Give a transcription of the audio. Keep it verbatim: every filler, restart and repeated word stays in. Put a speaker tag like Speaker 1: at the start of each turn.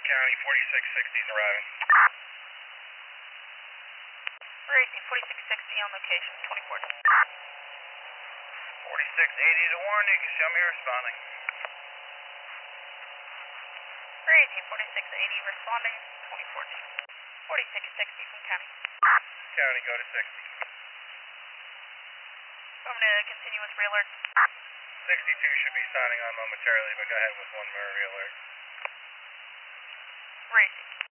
Speaker 1: County, forty-six sixty is arriving.
Speaker 2: Racing, forty-six sixty on location, twenty-four.
Speaker 1: forty-six eighty to warning, show me responding.
Speaker 2: Racing, forty-six eighty responding, twenty fourteen. forty-six sixty from County.
Speaker 1: County, go to sixty.
Speaker 2: I'm going to continue with re-alert.
Speaker 1: sixty-two should be signing on momentarily, but go ahead with one more re-alert.
Speaker 2: Racing.